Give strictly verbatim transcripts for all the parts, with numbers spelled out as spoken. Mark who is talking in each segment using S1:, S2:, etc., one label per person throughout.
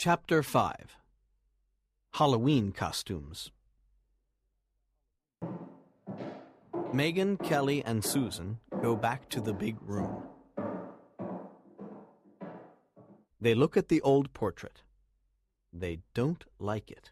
S1: Chapter five. Halloween Costumes. Megan, Kelly, and Susan go back to the big room. They look at the old portrait. They don't like it.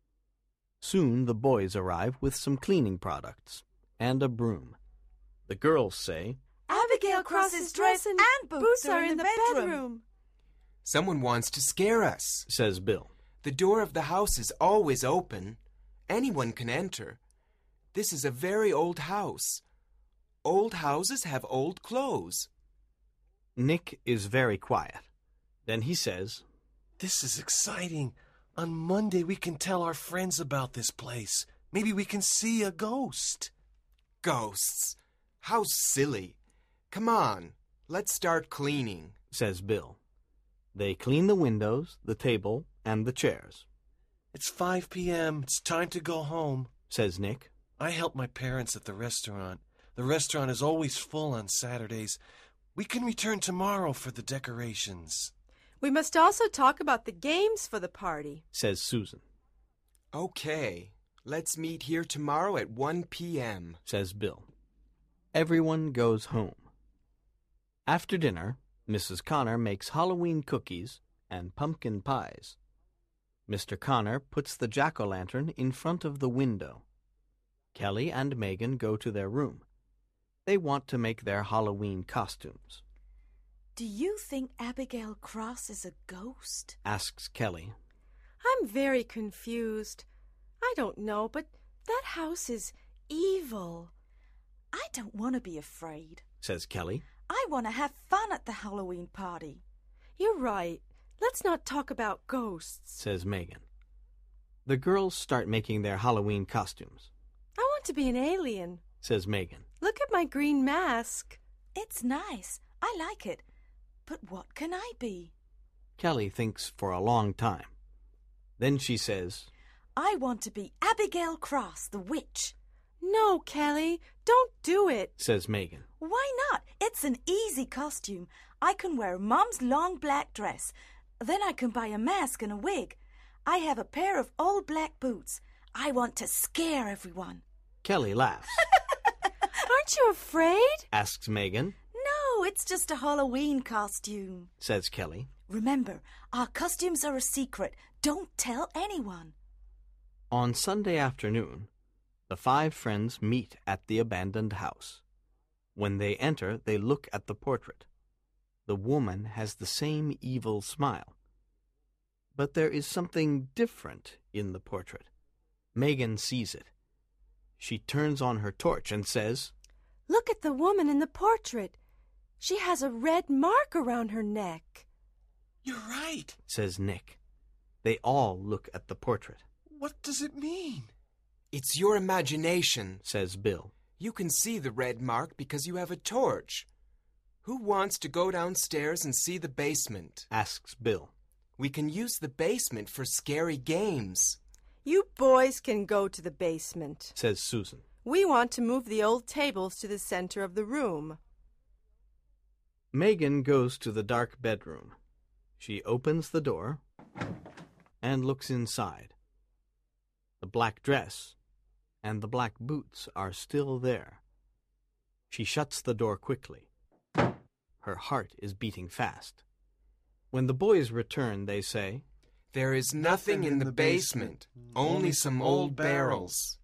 S1: Soon the boys arrive with some cleaning products and a broom. The girls say,
S2: Abigail Cross's dress and, and boots, boots are, are in, in the, the bedroom. bedroom.
S3: Someone wants to scare us,
S1: says Bill.
S3: The door of the house is always open. Anyone can enter. This is a very old house. Old houses have old clothes.
S1: Nick is very quiet. Then he says,
S4: This is exciting. On Monday we can tell our friends about this place. Maybe we can see a ghost.
S3: Ghosts? How silly. Come on, let's start cleaning,
S1: says Bill. They clean the windows, the table, and the chairs.
S4: It's five p.m. It's time to go home,
S1: says Nick.
S4: I help my parents at the restaurant. The restaurant is always full on Saturdays. We can return tomorrow for the decorations.
S2: We must also talk about the games for the party,
S1: says Susan.
S3: Okay, let's meet here tomorrow at one p.m.,
S1: says Bill. Everyone goes home. After dinner, Missus Connor makes Halloween cookies and pumpkin pies. Mister Connor puts the jack-o'-lantern in front of the window. Kelly and Megan go to their room. They want to make their Halloween costumes.
S5: Do you think Abigail Cross is a ghost?
S1: Asks Kelly.
S2: I'm very confused. I don't know, but that house is evil.
S5: I don't want to be afraid,
S1: says Kelly.
S5: I want to have fun at the Halloween party.
S2: You're right. Let's not talk about ghosts,
S1: says Megan. The girls start making their Halloween costumes.
S2: I want to be an alien,
S1: says Megan.
S2: Look at my green mask.
S5: It's nice. I like it. But what can I be?
S1: Kelly thinks for a long time. Then she says,
S5: I want to be Abigail Cross, the witch.
S2: No, Kelly, don't do it,
S1: says Megan.
S5: Why not? It's an easy costume. I can wear Mom's long black dress. Then I can buy a mask and a wig. I have a pair of old black boots. I want to scare everyone.
S1: Kelly laughs.
S2: Aren't you afraid?
S1: Asks Megan.
S5: No, it's just a Halloween costume,
S1: says Kelly.
S5: Remember, our costumes are a secret. Don't tell anyone.
S1: On Sunday afternoon, the five friends meet at the abandoned house. When they enter, they look at the portrait. The woman has the same evil smile. But there is something different in the portrait. Megan sees it. She turns on her torch and says,
S2: Look at the woman in the portrait. She has a red mark around her neck.
S4: You're right,
S1: says Nick. They all look at the portrait.
S4: What does it mean?
S3: It's your imagination,
S1: says Bill.
S3: You can see the red mark because you have a torch. Who wants to go downstairs and see the basement?
S1: Asks Bill.
S3: We can use the basement for scary games.
S2: You boys can go to the basement,
S1: says Susan.
S2: We want to move the old tables to the center of the room.
S1: Megan goes to the dark bedroom. She opens the door and looks inside. The black dress and the black boots are still there. She shuts the door quickly. Her heart is beating fast. When the boys return, they say,
S3: There is nothing in the basement, only some old barrels.